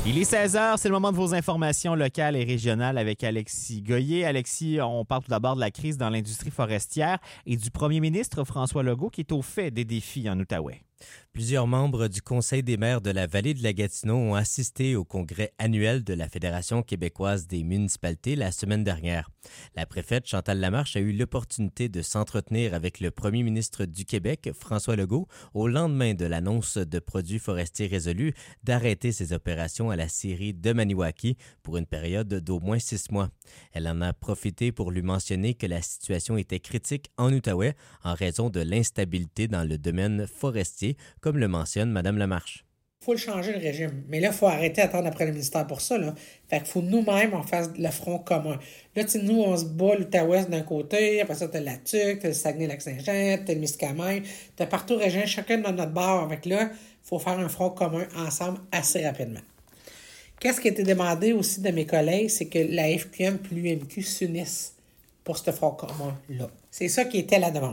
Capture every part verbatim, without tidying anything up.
Il est seize heures, c'est le moment de vos informations locales et régionales avec Alexis Goyer. Alexis, on parle tout d'abord de la crise dans l'industrie forestière et du premier ministre François Legault qui est au fait des défis en Outaouais. Plusieurs membres du Conseil des maires de la vallée de la Gatineau ont assisté au congrès annuel de la Fédération québécoise des municipalités la semaine dernière. La préfète Chantal Lamarche a eu l'opportunité de s'entretenir avec le premier ministre du Québec, François Legault, au lendemain de l'annonce de produits forestiers résolus d'arrêter ses opérations à la scierie de Maniwaki pour une période d'au moins six mois. Elle en a profité pour lui mentionner que la situation était critique en Outaouais en raison de l'instabilité dans le domaine forestier, comme le mentionne Mme Lamarche. Il faut le changer le régime. Mais là, il faut arrêter d'attendre après le ministère pour ça. Là. Fait qu'il faut nous-mêmes, on fasse le front commun. Là, tu sais, nous, on se bat l'Outaouais d'un côté, après ça, t'as la Tuque, t'as le Saguenay-Lac-Saint-Jean, t'as le Miscamingue, t'as partout le régime, chacun de notre bord. Avec là, il faut faire un front commun ensemble assez rapidement. Qu'est-ce qui a été demandé aussi de mes collègues, c'est que la F Q M et l'U M Q s'unissent pour ce front commun-là. C'est ça qui était la demande.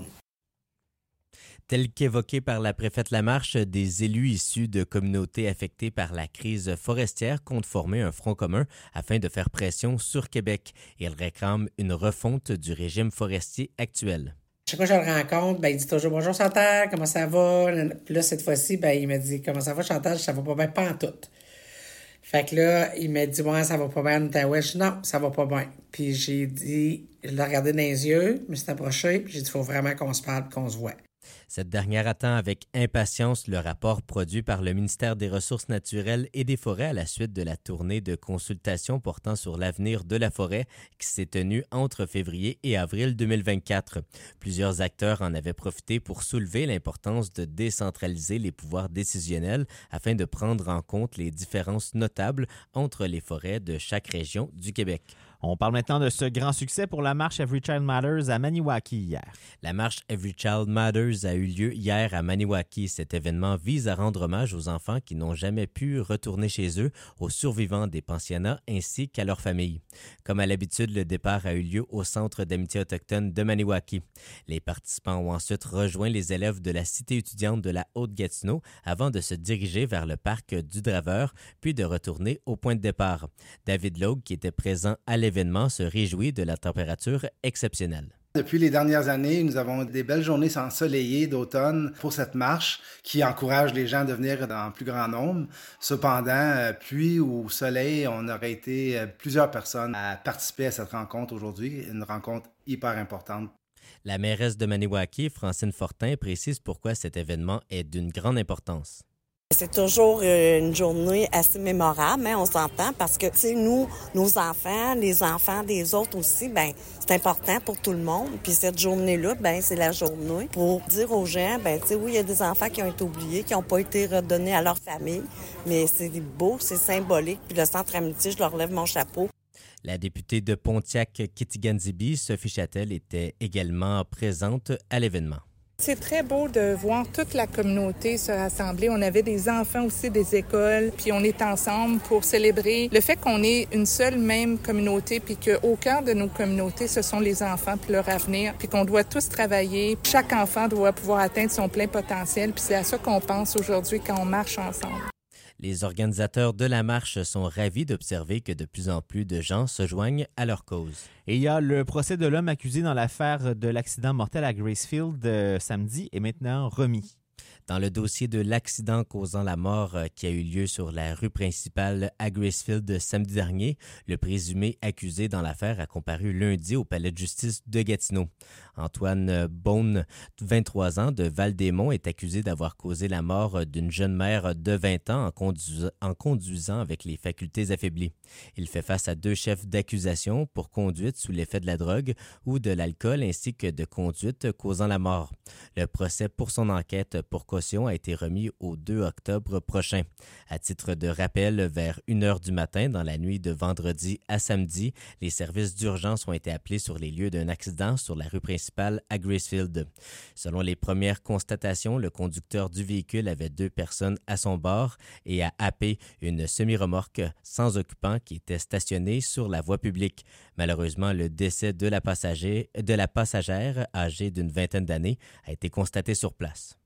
Tel qu'évoqué par la préfète Lamarche, des élus issus de communautés affectées par la crise forestière comptent former un front commun afin de faire pression sur Québec. Ils réclament une refonte du régime forestier actuel. Chaque fois que je le rencontre, ben, il dit toujours « Bonjour Chantal, comment ça va? » Puis là, cette fois-ci, ben, il me dit « Comment ça va Chantal? Ça va pas bien, pas en tout. » Fait que là, il m'a dit « Ouais, ça va pas bien en Outaouais. » Je dis « Non, ça va pas bien. » Puis j'ai dit, je l'ai regardé dans les yeux, je me suis approché, puis j'ai dit « Il faut vraiment qu'on se parle, qu'on se voit. » Cette dernière attend avec impatience le rapport produit par le ministère des Ressources naturelles et des Forêts à la suite de la tournée de consultation portant sur l'avenir de la forêt qui s'est tenue entre février et avril deux mille vingt-quatre. Plusieurs acteurs en avaient profité pour soulever l'importance de décentraliser les pouvoirs décisionnels afin de prendre en compte les différences notables entre les forêts de chaque région du Québec. On parle maintenant de ce grand succès pour la marche Every Child Matters à Maniwaki hier. La marche Every Child Matters a eu lieu hier à Maniwaki. Cet événement vise à rendre hommage aux enfants qui n'ont jamais pu retourner chez eux, aux survivants des pensionnats ainsi qu'à leurs familles. Comme à l'habitude, le départ a eu lieu au Centre d'amitié autochtone de Maniwaki. Les participants ont ensuite rejoint les élèves de la cité étudiante de la Haute-Gatineau avant de se diriger vers le parc du Draveur, puis de retourner au point de départ. David Logue, qui était présent à l'événement, se réjouit de la température exceptionnelle. Depuis les dernières années, nous avons des belles journées ensoleillées d'automne pour cette marche qui encourage les gens à venir en plus grand nombre. Cependant, pluie ou soleil, on aurait été plusieurs personnes à participer à cette rencontre aujourd'hui, une rencontre hyper importante. La mairesse de Maniwaki, Francine Fortin, précise pourquoi cet événement est d'une grande importance. C'est toujours une journée assez mémorable, hein, on s'entend, parce que, tu sais, nous, nos enfants, les enfants des autres aussi, ben c'est important pour tout le monde. Puis cette journée-là, ben c'est la journée pour dire aux gens, ben tu sais, oui, il y a des enfants qui ont été oubliés, qui n'ont pas été redonnés à leur famille, mais c'est beau, c'est symbolique. Puis le Centre Amitié, je leur lève mon chapeau. La députée de Pontiac-Kitigan-Zibi, Sophie Châtel, était également présente à l'événement. C'est très beau de voir toute la communauté se rassembler. On avait des enfants aussi des écoles, puis on est ensemble pour célébrer le fait qu'on est une seule même communauté, puis qu'au cœur de nos communautés, ce sont les enfants puis leur avenir, puis qu'on doit tous travailler. Chaque enfant doit pouvoir atteindre son plein potentiel, puis c'est à ça qu'on pense aujourd'hui quand on marche ensemble. Les organisateurs de la marche sont ravis d'observer que de plus en plus de gens se joignent à leur cause. Et il y a le procès de l'homme accusé dans l'affaire de l'accident mortel à Gracefield euh, samedi est maintenant remis. Dans le dossier de l'accident causant la mort qui a eu lieu sur la rue principale à Gracefield samedi dernier, le présumé accusé dans l'affaire a comparu lundi au palais de justice de Gatineau. Antoine Beaune, vingt-trois ans, de Val-des-Monts, est accusé d'avoir causé la mort d'une jeune mère de vingt ans en, conduis- en conduisant avec les facultés affaiblies. Il fait face à deux chefs d'accusation pour conduite sous l'effet de la drogue ou de l'alcool ainsi que de conduite causant la mort. Le procès pour son enquête pour caution a été remis au deux octobre prochain. À titre de rappel, vers une heure du matin, dans la nuit de vendredi à samedi, les services d'urgence ont été appelés sur les lieux d'un accident sur la rue principale à Gracefield. Selon les premières constatations, le conducteur du véhicule avait deux personnes à son bord et a happé une semi-remorque sans occupant qui était stationnée sur la voie publique. Malheureusement, le décès de la, passager, de la passagère, âgée d'une vingtaine d'années, a été constaté sur place.